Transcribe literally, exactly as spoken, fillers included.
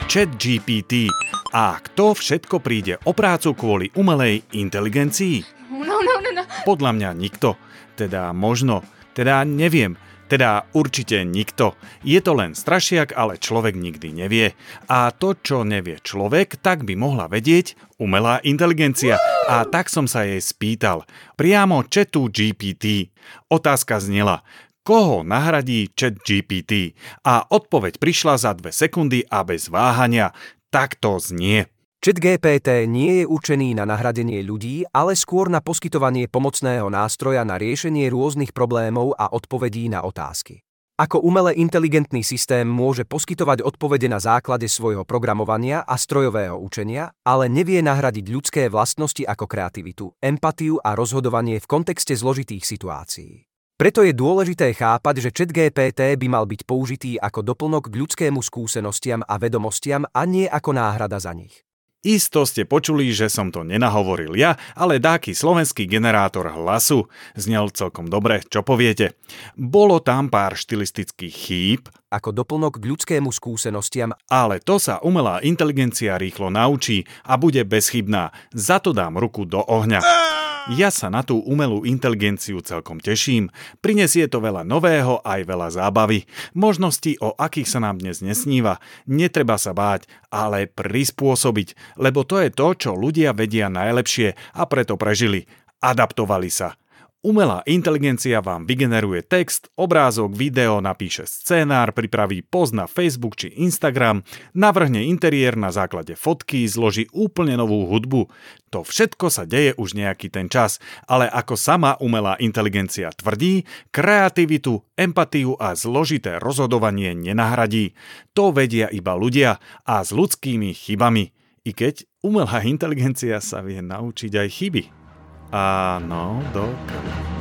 ChatGPT. A kto všetko príde o prácu kvôli umelej inteligencii? No, no, no, no. Podľa mňa nikto. Teda možno. Teda neviem. Teda určite nikto. Je to len strašiak, ale človek nikdy nevie. A to, čo nevie človek, tak by mohla vedieť umelá inteligencia. A tak som sa jej spýtal. Priamo chatu G P T. Otázka znela: koho nahradí ChatGPT? A odpoveď prišla za dve sekundy a bez váhania. Tak to znie. ChatGPT nie je určený na nahradenie ľudí, ale skôr na poskytovanie pomocného nástroja na riešenie rôznych problémov a odpovedí na otázky. Ako umelé inteligentný systém môže poskytovať odpovede na základe svojho programovania a strojového učenia, ale nevie nahradiť ľudské vlastnosti ako kreativitu, empatiu a rozhodovanie v kontexte zložitých situácií. Preto je dôležité chápať, že ChatGPT by mal byť použitý ako doplnok k ľudskému skúsenostiam a vedomostiam a nie ako náhrada za nich. Isto ste počuli, že som to nenahovoril ja, ale dáky slovenský generátor hlasu. Znel celkom dobre, čo poviete. Bolo tam pár štilistických chýb, ako doplnok k ľudskému skúsenostiam, ale to sa umelá inteligencia rýchlo naučí a bude bezchybná. Za to dám ruku do ohňa. Ja sa na tú umelú inteligenciu celkom teším. Prinesie to veľa nového aj veľa zábavy. Možností, o akých sa nám dnes nesníva. Netreba sa báť, ale prispôsobiť, lebo to je to, čo ľudia vedia najlepšie a preto prežili. Adaptovali sa. Umelá inteligencia vám vygeneruje text, obrázok, video, napíše scénár, pripraví post na Facebook či Instagram, navrhne interiér na základe fotky, zloží úplne novú hudbu. To všetko sa deje už nejaký ten čas, ale ako sama umelá inteligencia tvrdí, kreativitu, empatiu a zložité rozhodovanie nenahradí. To vedia iba ľudia a s ľudskými chybami. I keď umelá inteligencia sa vie naučiť aj chyby. Áno, dobre.